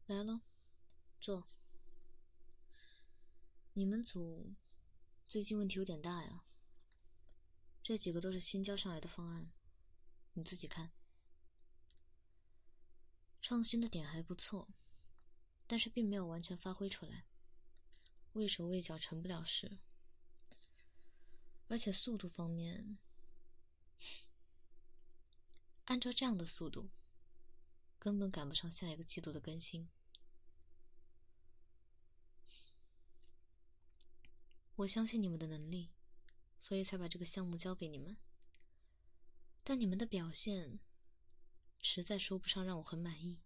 来了，坐。你们组最近问题有点大呀，这几个都是新交上来的方案，你自己看。创新的点还不错，但是并没有完全发挥出来，畏手畏脚成不了事。而且速度方面，按照这样的速度，根本赶不上下一个季度的更新。我相信你们的能力，所以才把这个项目交给你们。但你们的表现，实在说不上让我很满意。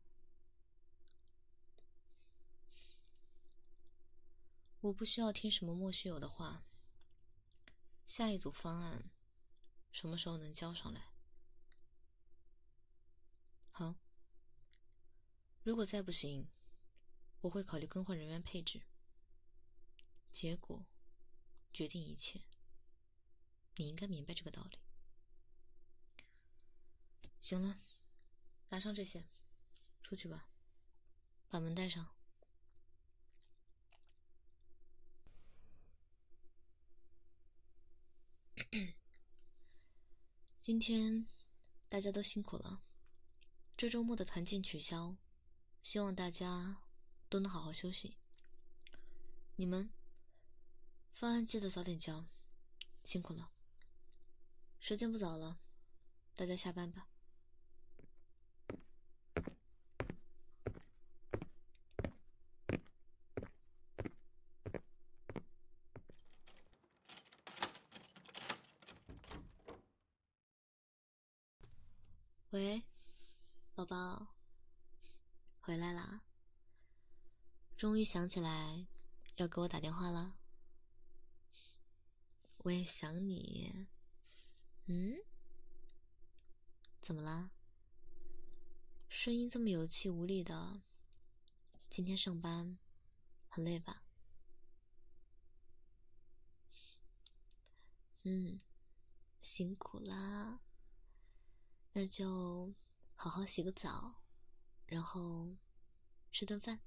我不需要听什么莫须有的话。下一组方案什么时候能交上来？好，如果再不行，我会考虑更换人员配置。结果决定一切，你应该明白这个道理。行了，拿上这些，出去吧，把门带上。今天大家都辛苦了，这周末的团建取消，希望大家都能好好休息。你们方案记得早点交，辛苦了。时间不早了，大家下班吧。喂，宝宝，回来啦？终于想起来要给我打电话了。我也想你。怎么啦？声音这么有气无力的，今天上班很累吧？辛苦啦。那就好好洗个澡，然后吃顿饭。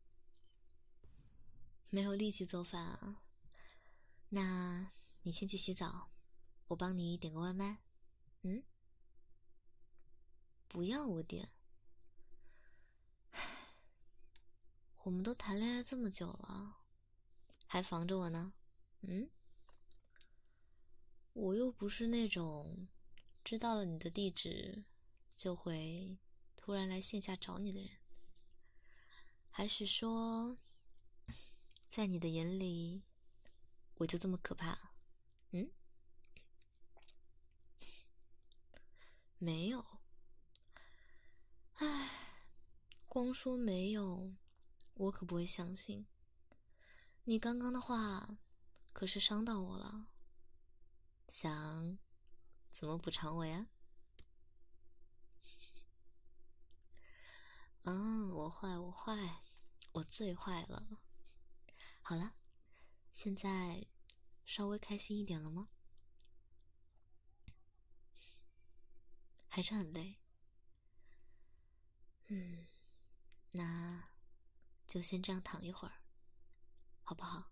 没有力气做饭啊？那你先去洗澡，我帮你点个外卖。不要我点。我们都谈恋爱这么久了，还防着我呢？我又不是那种知道了你的地址就会突然来线下找你的人。还是说，在你的眼里，我就这么可怕？没有。唉，光说没有，我可不会相信。你刚刚的话可是伤到我了，想怎么补偿我呀？我坏，我最坏了。好了，现在稍微开心一点了吗？还是很累。那就先这样躺一会儿，好不好？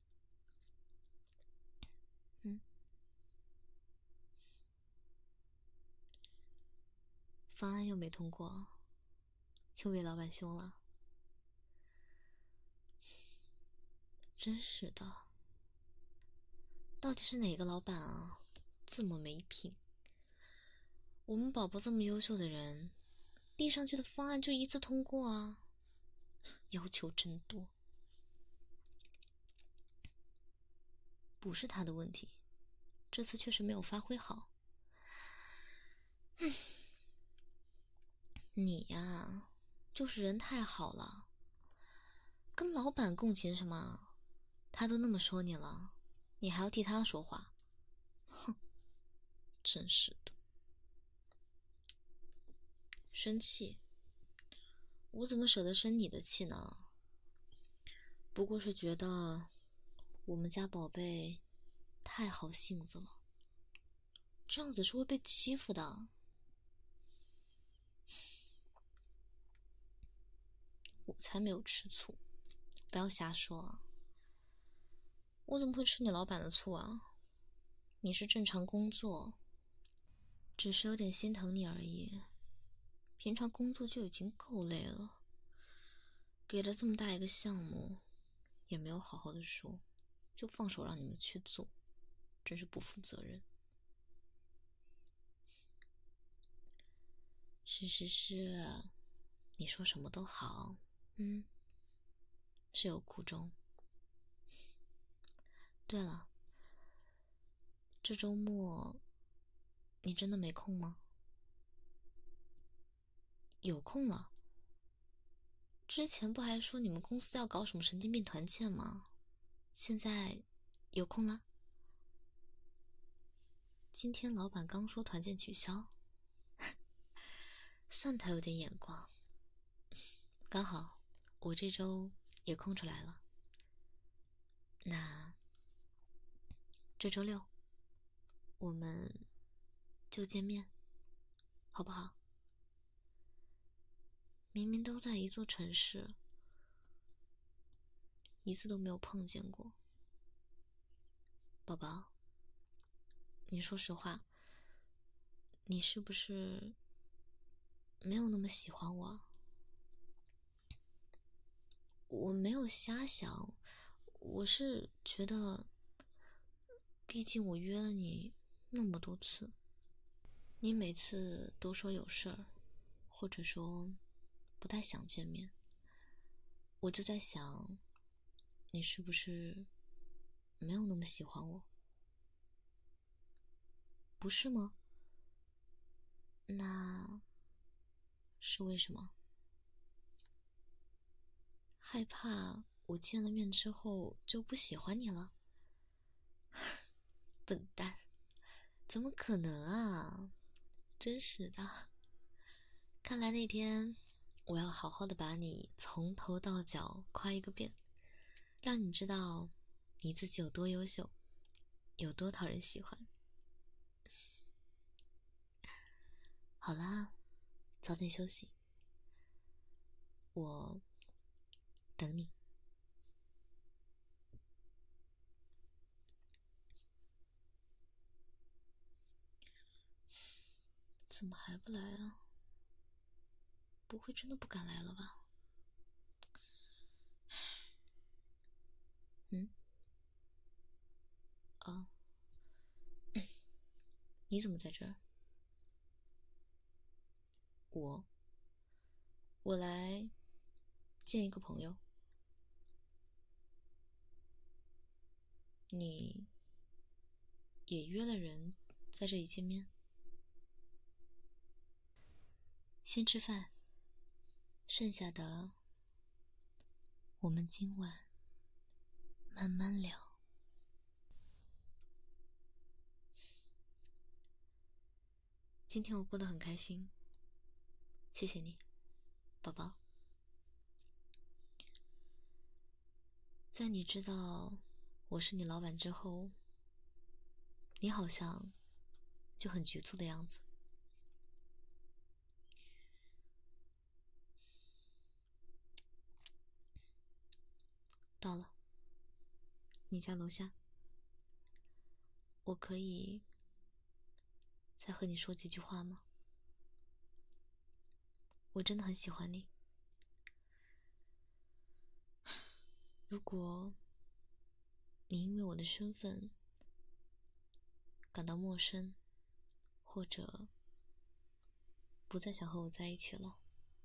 方案又没通过，又被老板凶了。真是的，到底是哪个老板啊，这么没品？我们宝宝这么优秀的人，递上去的方案就一次通过啊，要求真多。不是他的问题，这次确实没有发挥好。你呀，就是人太好了，跟老板共情什么？他都那么说你了，你还要替他说话？哼，真是的。生气？我怎么舍得生你的气呢？不过是觉得我们家宝贝太好性子了，这样子是会被欺负的。 我才没有吃醋，不要瞎说啊！我怎么会吃你老板的醋啊？你是正常工作，只是有点心疼你而已。平常工作就已经够累了，给了这么大一个项目，也没有好好的说，就放手让你们去做，真是不负责任。是，你说什么都好，是有苦衷。对了，这周末你真的没空吗？有空了。之前不还说你们公司要搞什么神经病团建吗？现在有空了？今天老板刚说团建取消，算他有点眼光。刚好我这周也空出来了，那这周六我们就见面，好不好？明明都在一座城市，一次都没有碰见过。宝宝，你说实话，你是不是没有那么喜欢我？我没有瞎想，我是觉得，毕竟我约了你那么多次，你每次都说有事儿，或者说不太想见面，我就在想，你是不是没有那么喜欢我？不是吗？那是为什么？害怕我见了面之后就不喜欢你了？笨蛋，怎么可能啊？真是的，看来那天我要好好的把你从头到脚夸一个遍，让你知道你自己有多优秀，有多讨人喜欢。好啦，早点休息，我等你。怎么还不来啊？不会真的不敢来了吧？哦，你怎么在这儿？我来见一个朋友。你也约了人在这里见面？先吃饭，剩下的我们今晚慢慢聊。今天我过得很开心，谢谢你，宝宝。在你知道我是你老板之后，你好像就很局促的样子。到了，你家楼下，我可以再和你说几句话吗？我真的很喜欢你。如果你因为我的身份感到陌生，或者不再想和我在一起了，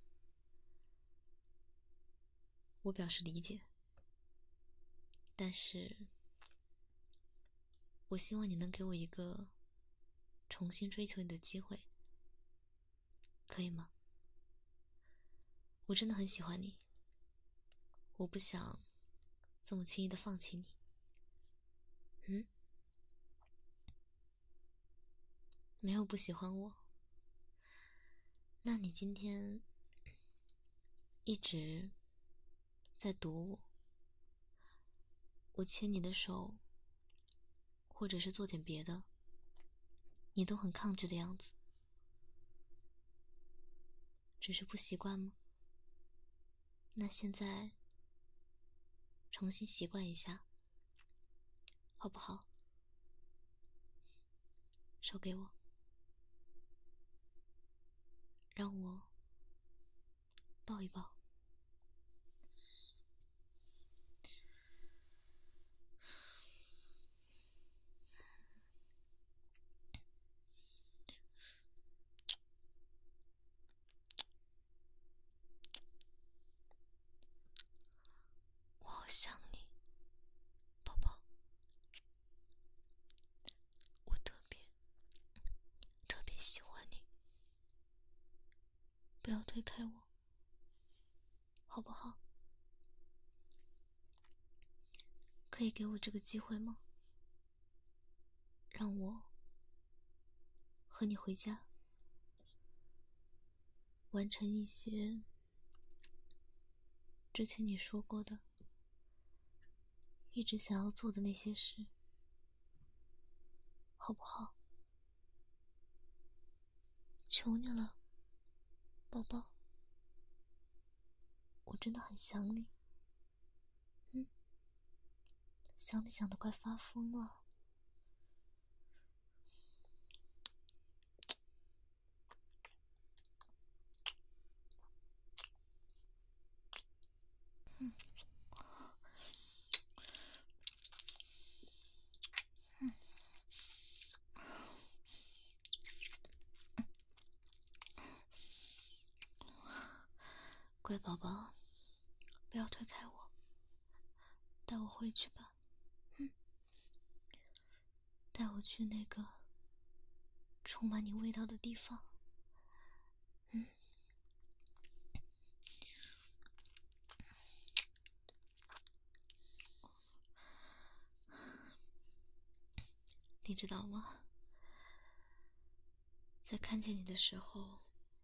我表示理解。但是我希望你能给我一个重新追求你的机会，可以吗？我真的很喜欢你，我不想这么轻易的放弃你。没有不喜欢我，那你今天一直在躲我，我牵你的手，或者是做点别的，你都很抗拒的样子，只是不习惯吗？ 那现在重新习惯一下，好不好？手给我，让我抱一抱。我好想你，宝宝。我特别喜欢你，不要推开我，好不好？可以给我这个机会吗？让我和你回家，完成一些之前你说过的一直想要做的那些事，好不好？求你了，宝宝，我真的很想你。想你想得快发疯了。乖宝宝，不要推开我，带我回去吧。带我去那个充满你味道的地方。你知道吗？在看见你的时候，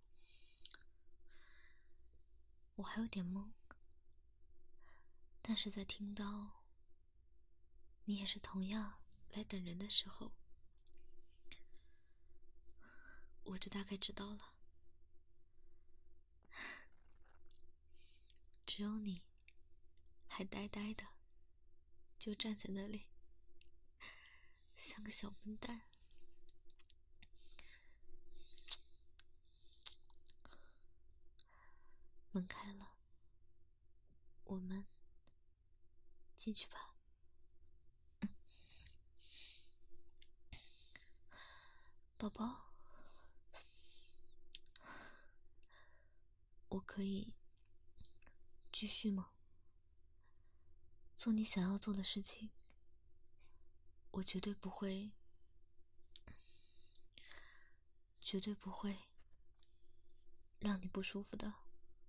我还有点懵，但是在听到你也是同样来等人的时候，我就大概知道了。只有你还呆呆的就站在那里，像个小笨蛋。门开了，我们进去吧。宝宝，我可以继续吗？做你想要做的事情，我绝对不会让你不舒服的。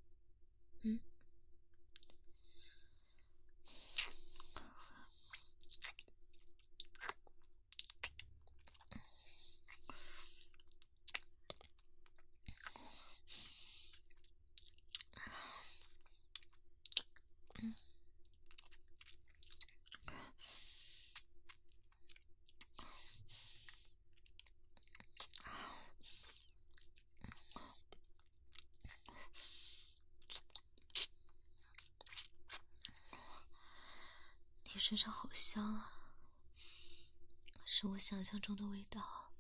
你身上好香啊，是我想象中的味道。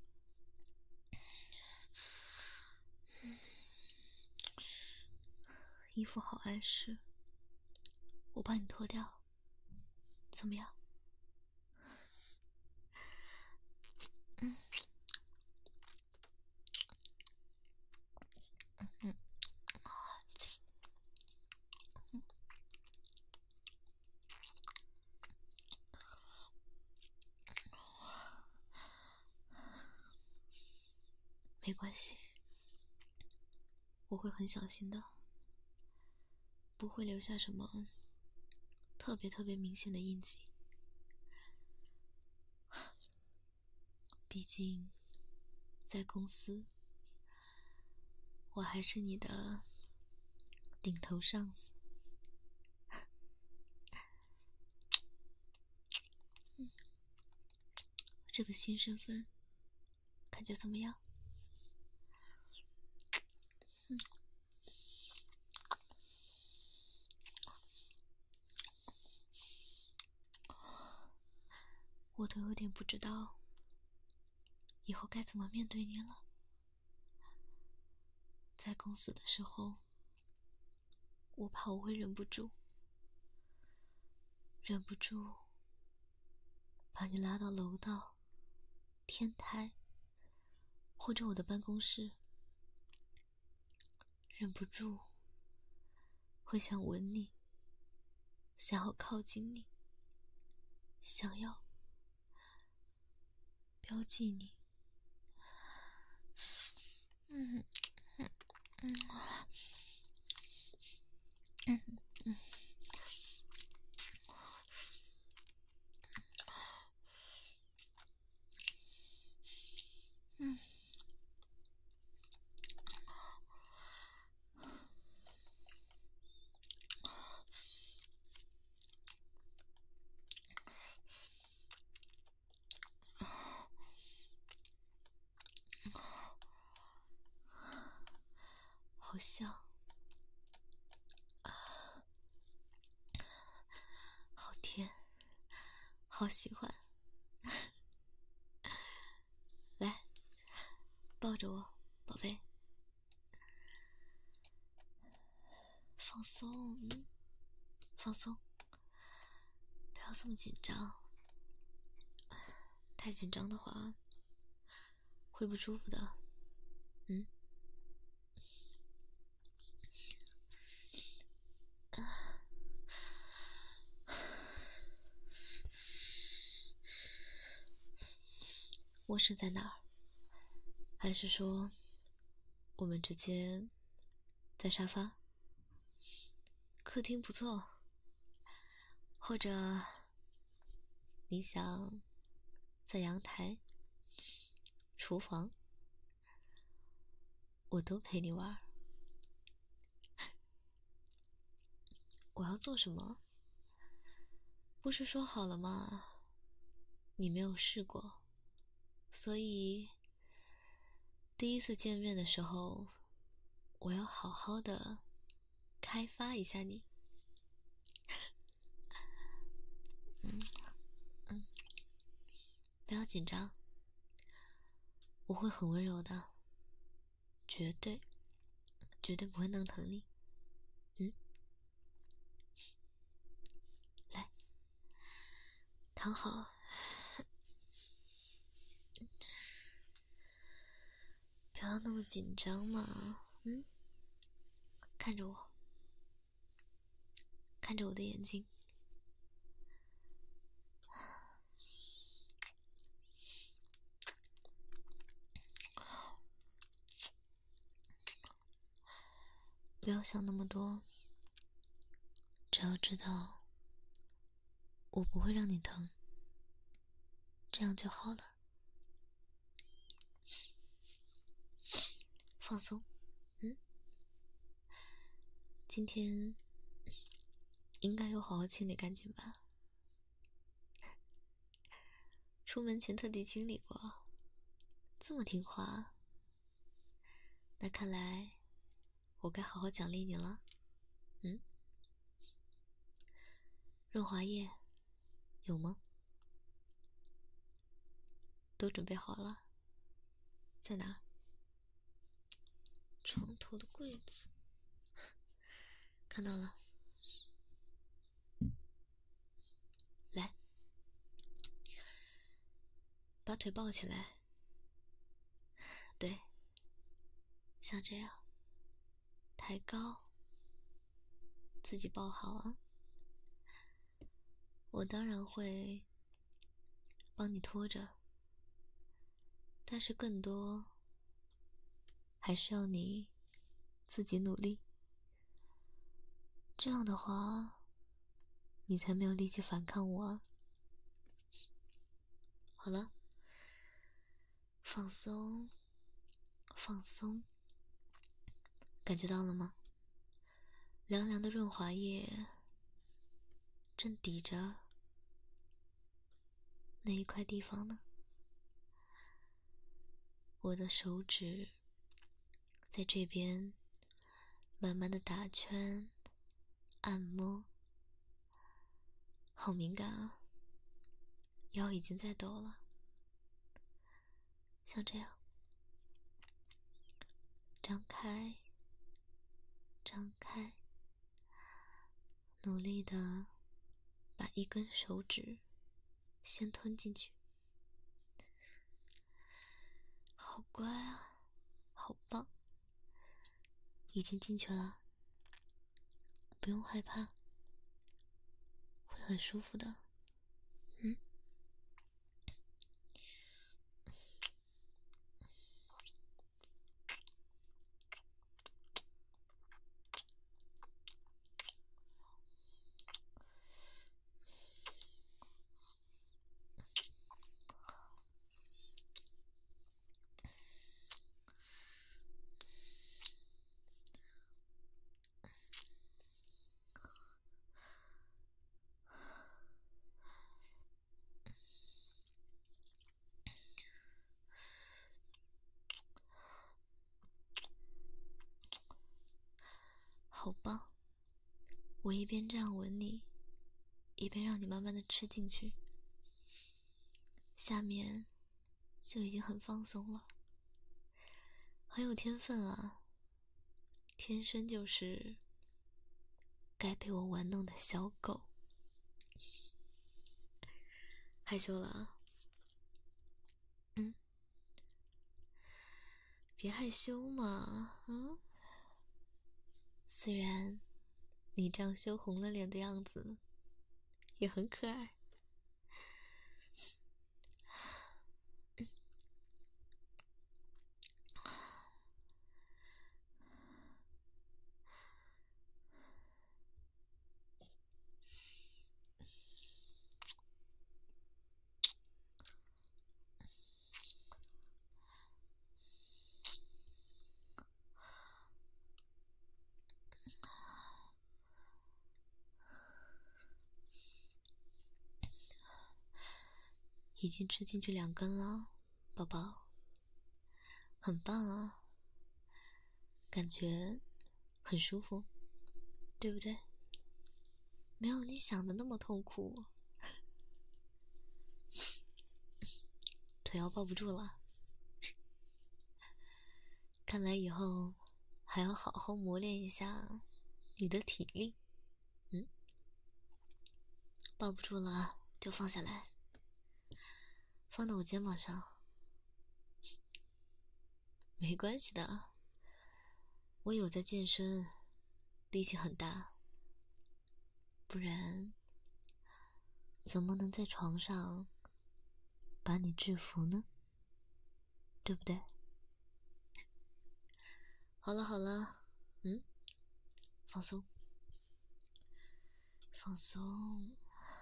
衣服好碍事，我帮你脱掉，怎么样？没关系，我会很小心的，不会留下什么特别明显的印记。毕竟，在公司，我还是你的顶头上司。这个新身份，感觉怎么样？ 我都有点不知道以后该怎么面对你了。在公司的时候，我怕我会忍不住把你拉到楼道、天台或者我的办公室，忍不住会想吻你，想要靠近你，想要标记你。好香，好甜，好喜欢。来，抱着我，宝贝。放松，放松，不要这么紧张。太紧张的话，会不舒服的。卧室在哪儿？还是说，我们直接在沙发？客厅不错，或者你想在阳台、厨房，我都陪你玩。我要做什么？不是说好了吗？你没有试过，所以第一次见面的时候，我要好好的开发一下你。不要紧张，我会很温柔的，绝对不会弄疼你。来，躺好，不要那么紧张嘛。看着我，看着我的眼睛。不要想那么多，只要知道我不会让你疼，这样就好了。放松。今天应该有好好清理干净吧？出门前特地清理过，这么听话，那看来我该好好奖励你了。润滑液有吗？都准备好了，在哪儿？床头的柜子，看到了。来，把腿抱起来，对，像这样，抬高，自己抱好啊。我当然会帮你拖着，但是更多还是要你自己努力，这样的话你才没有力气反抗我啊。好了，放松，放松，感觉到了吗？凉凉的润滑液正抵着那一块地方呢。我的手指在这边慢慢的打圈按摩，好敏感啊。 腰已经在抖了，像这样，张开，张开，努力的把一根手指先吞进去。好乖啊，好棒，已经进去了，不用害怕，会很舒服的。好棒！我一边这样吻你，一边让你慢慢的吃进去，下面就已经很放松了，很有天分啊，天生就是该被我玩弄的小狗。害羞了啊？别害羞嘛，虽然你这样羞红了脸的样子也很可爱。已经吃进去2根了，宝宝，很棒啊，感觉很舒服，对不对？没有你想的那么痛苦。腿要抱不住了，看来以后还要好好磨练一下你的体力。抱不住了就放下来，放到我肩膀上，没关系的，我有在健身，力气很大，不然怎么能在床上把你制服呢？对不对？好了好了，放松，放松，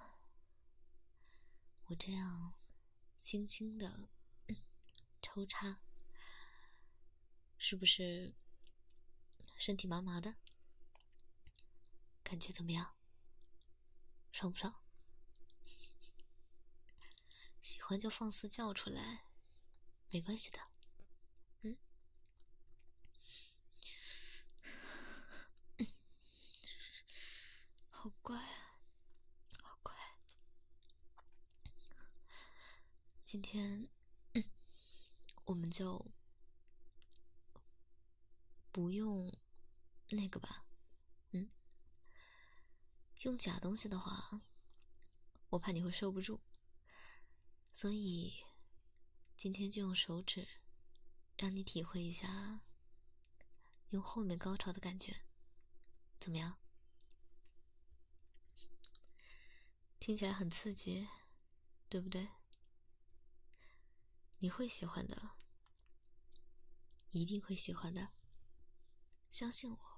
我这样轻轻的抽插，是不是身体麻麻的？感觉怎么样？爽不爽？喜欢就放肆叫出来，没关系的。好乖啊，好乖。今天我们就不用那个吧，用假东西的话，我怕你会受不住，所以今天就用手指，让你体会一下用后面高潮的感觉，怎么样？听起来很刺激，对不对？你会喜欢的，一定会喜欢的，相信我。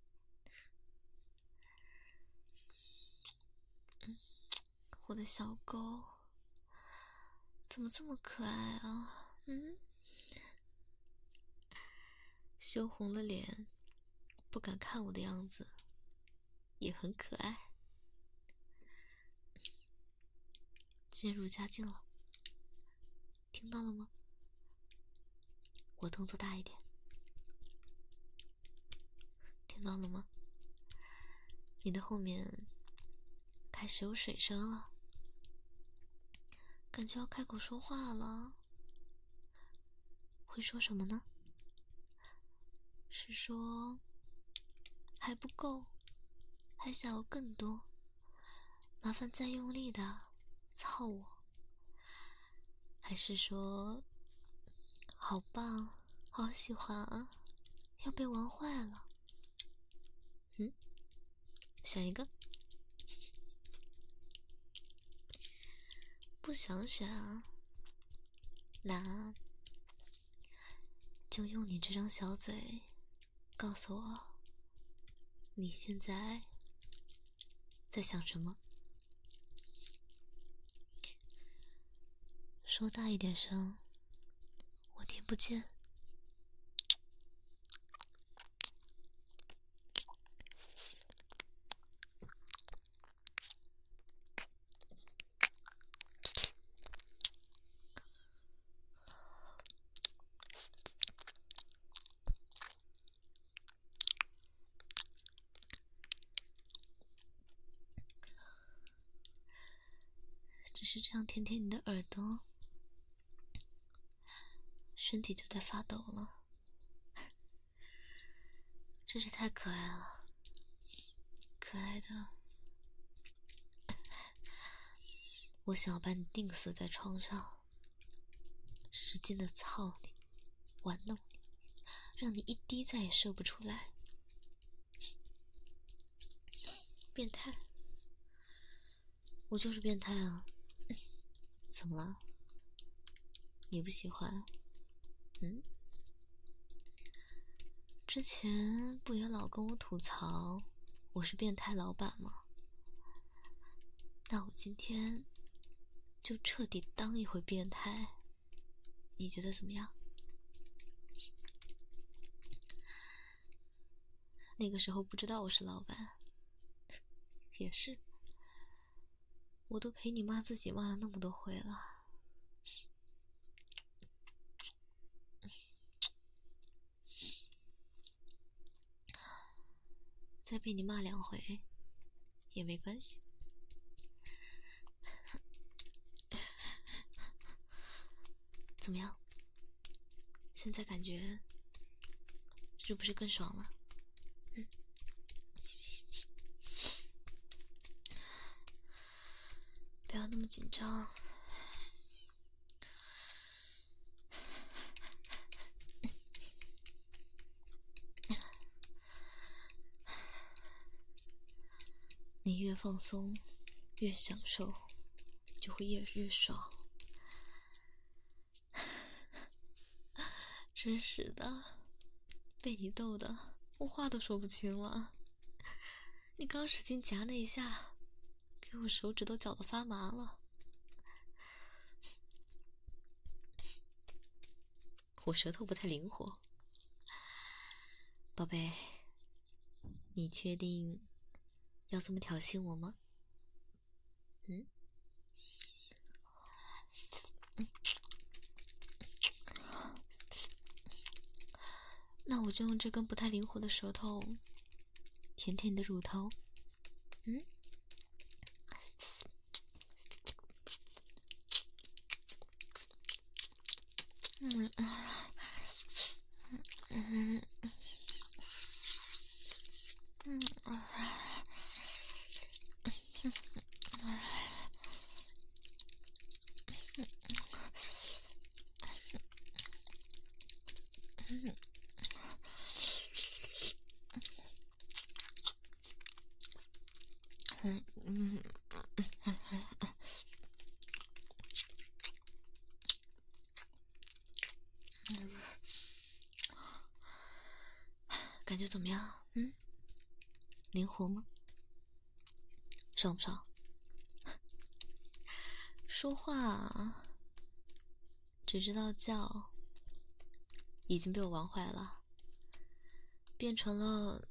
我的小狗怎么这么可爱啊？羞红了脸，不敢看我的样子，也很可爱。渐入佳境了，听到了吗？我动作大一点，听到了吗？你的后面开始有水声了， 感觉要开口说话了。会说什么呢？是说还不够，还想要更多，麻烦再用力的操我？还是说好棒，好喜欢啊，要被玩坏了？选一个。不想选啊，那就用你这张小嘴告诉我，你现在在想什么？说大一点声，我听不见。只是这样舔舔你的耳朵，身体就在发抖了，真是太可爱了，可爱的，我想要把你钉死在床上，使劲的操你，玩弄你，让你一滴再也射不出来。变态，我就是变态啊！怎么了？你不喜欢？之前不也老跟我吐槽我是变态老板吗？那我今天就彻底当一回变态，你觉得怎么样？那个时候不知道我是老板，也是，我都陪你骂自己骂了那么多回了。再被你骂2回也没关系。怎么样？现在感觉是不是更爽了？不要那么紧张。你越放松，越享受，就会越爽。真是的，被你逗的，我话都说不清了。你刚使劲夹那一下，给我手指都绞得发麻了。我舌头不太灵活，宝贝，你确定要这么挑衅我吗？那我就用这根不太灵活的舌头舔舔你的乳头。感觉怎么样？灵活吗？爽不爽？说话只知道叫，已经被我玩坏了，变成了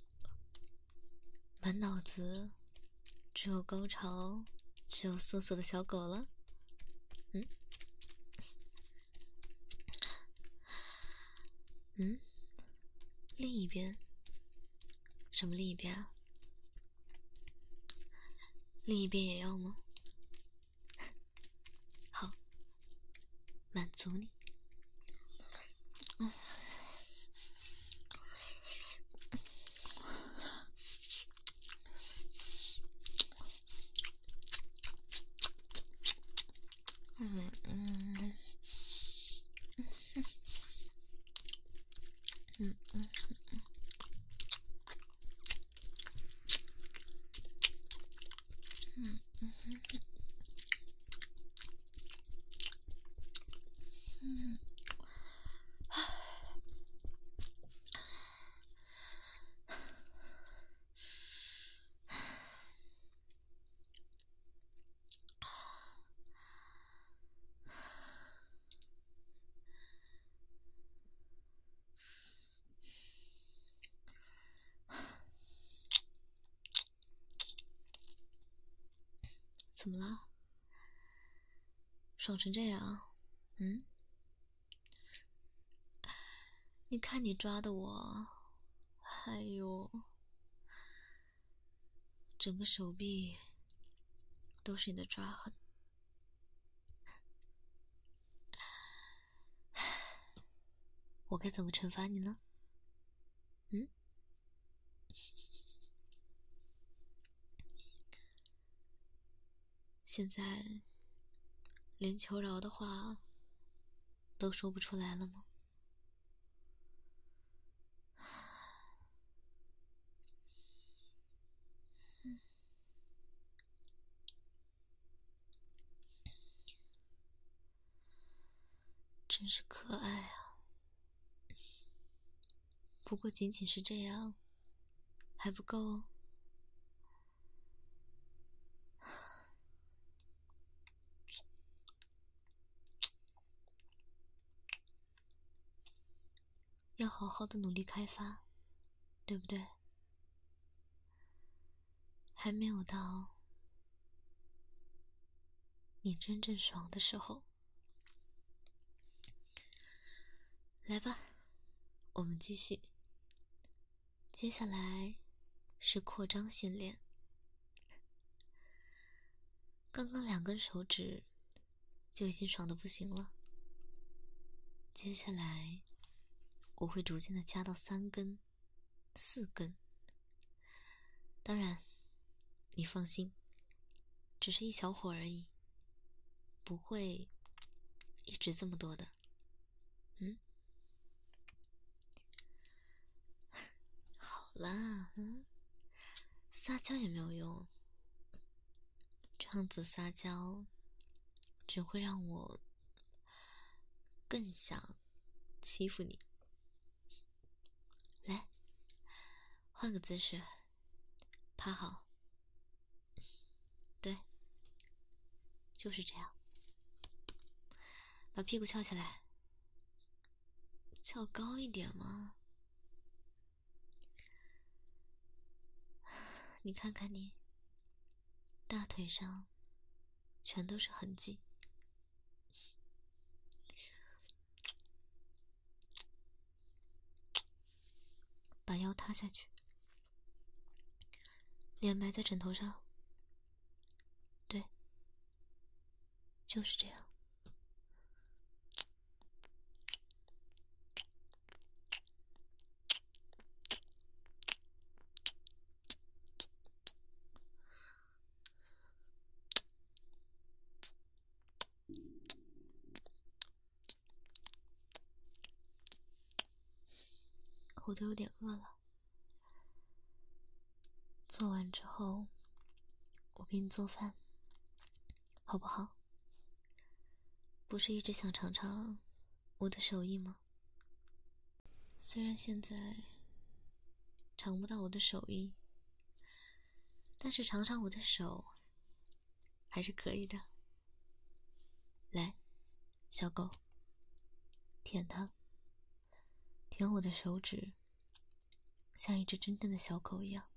满脑子只有高潮、只有瑟瑟的小狗了。另一边？什么另一边啊？另一边也要吗？ 走你。怎么了？爽成这样？你看你抓的我，哎呦，整个手臂都是你的抓痕。我该怎么惩罚你呢？现在连求饶的话都说不出来了吗？真是可爱啊！不过仅仅是这样还不够哦。要好好的努力开发，对不对？还没有到你真正爽的时候。来吧，我们继续。接下来是扩张训练。刚刚2根手指就已经爽得不行了，接下来我会逐渐的加到3根、4根。当然，你放心，只是一小会儿而已，不会一直这么多的。好啦，撒娇也没有用，这样子撒娇只会让我更想欺负你。来，换个姿势，趴好。对，就是这样，把屁股翘起来，翘高一点嘛。你看看你，大腿上全都是痕迹。把腰塌下去，脸埋在枕头上。对，就是这样。我都有点饿了，做完之后我给你做饭，好不好？不是一直想尝尝我的手艺吗？虽然现在尝不到我的手艺，但是尝尝我的手还是可以的。来，小狗，舔它，舔我的手指，像一只真正的小狗一样。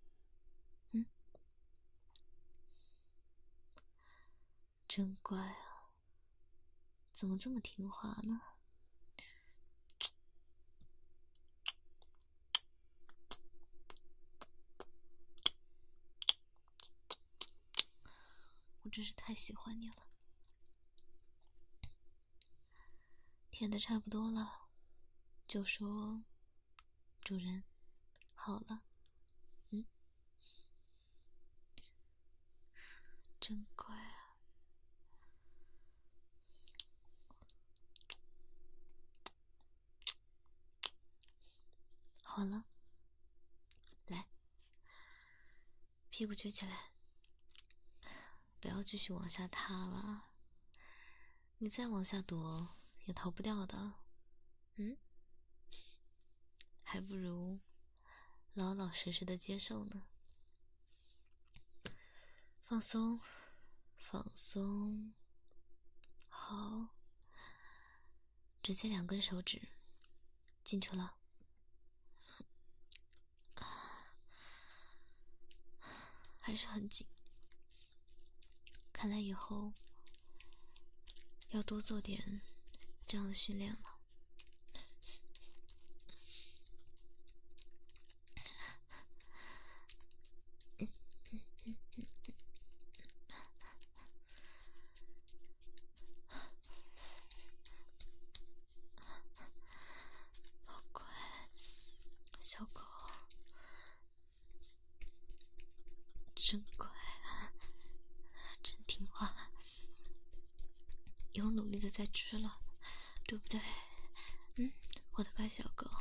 真乖啊，怎么这么听话呢？我真是太喜欢你了。 舔的差不多了，就说主人好了。真乖啊。好了，来，屁股撅起来，不要继续往下塌了，你再往下躲也逃不掉的。还不如老老实实的接受呢。放松，放松，好，直接2根手指进去了。还是很紧，看来以后要多做点这样的训练了。好乖，小狗，真乖啊，真听话，有努力的在吃了，对不对？我的乖小狗。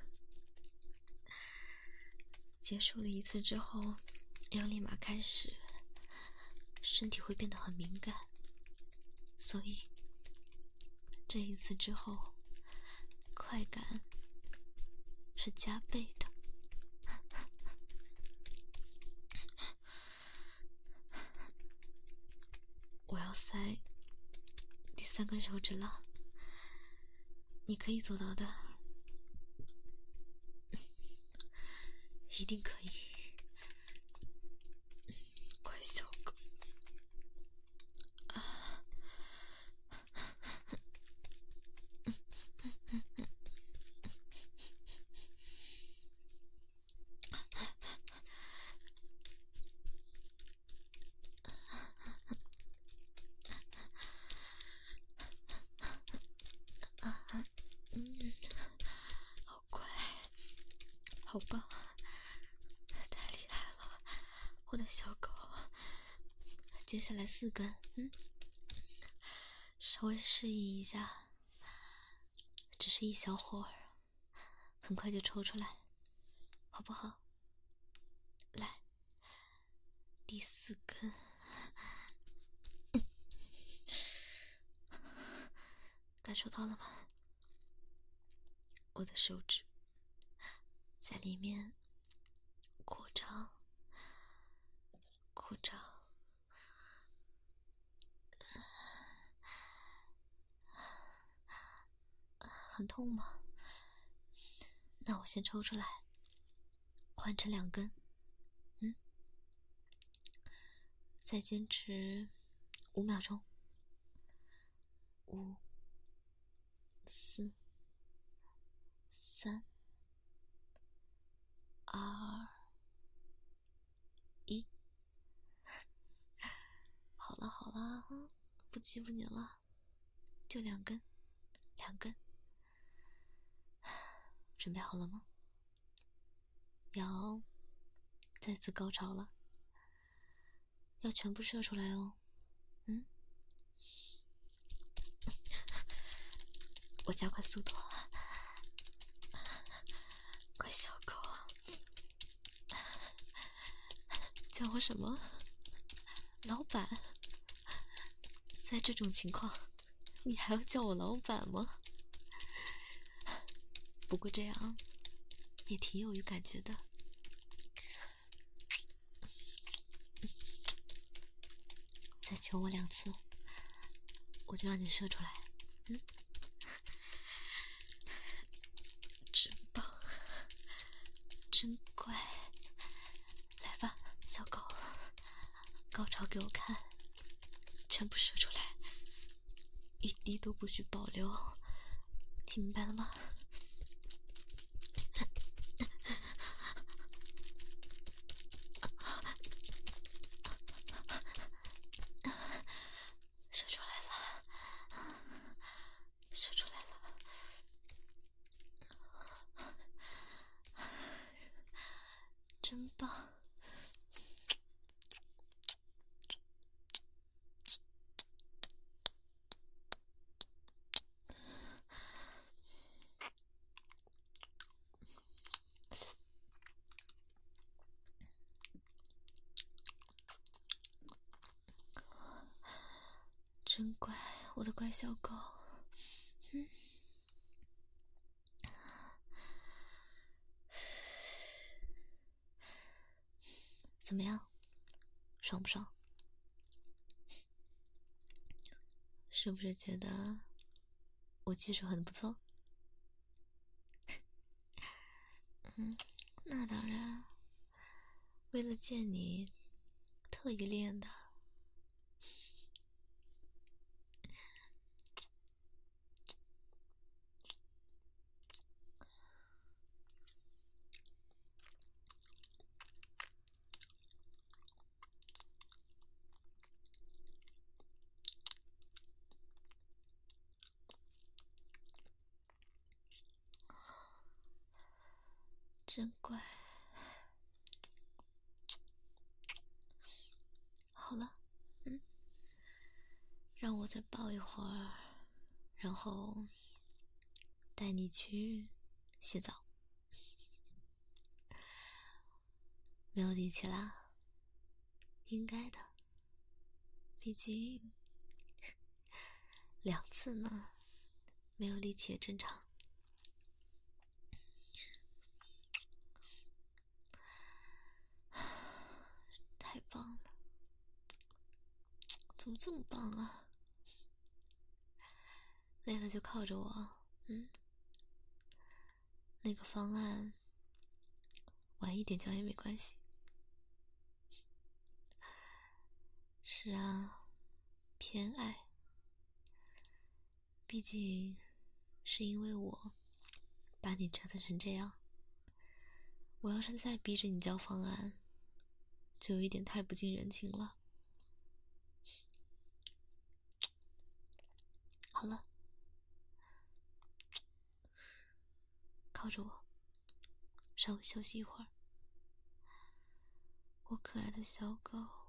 结束了一次之后，要立马开始，身体会变得很敏感，所以这一次之后，快感是加倍的。我要塞第3根手指了，你可以做到的，一定可以，乖小狗。好乖，好棒，太厉害了，我的小狗。接下来4根，稍微适应一下，只是一小会儿，很快就抽出来，好不好？来，第4根，感受到了吗？我的手指在里面扩张，扩张。很痛吗？那我先抽出来，换成2根。再坚持5秒钟。5、4、3、2、1。好了好了，不欺负你了，就2根，2根。准备好了吗？要再次高潮了，要全部射出来哦。我加快速度，乖小狗，叫我什么？老板？在这种情况，你还要叫我老板吗？不过这样也挺有感觉的。再求我2次，我就让你射出来。真棒，真乖。来吧，小狗，高潮给我看，全部射出来，一滴都不许保留，听明白了吗？射出来了，射出来了， 真棒。真乖，我的乖小狗。怎么样，爽不爽？是不是觉得我技术很不错？那当然，为了见你，特意练的。真乖。好了，让我再抱一会儿，然后带你去洗澡。没有力气啦，应该的，毕竟2次呢，没有力气也正常。太棒了，怎么这么棒啊？累了就靠着我，那个方案晚一点交也没关系。是啊，偏爱，毕竟是因为我把你折腾成这样。我要是再逼着你交方案，就有一点太不近人情了。好了，靠着我，稍微休息一会儿。我可爱的小狗。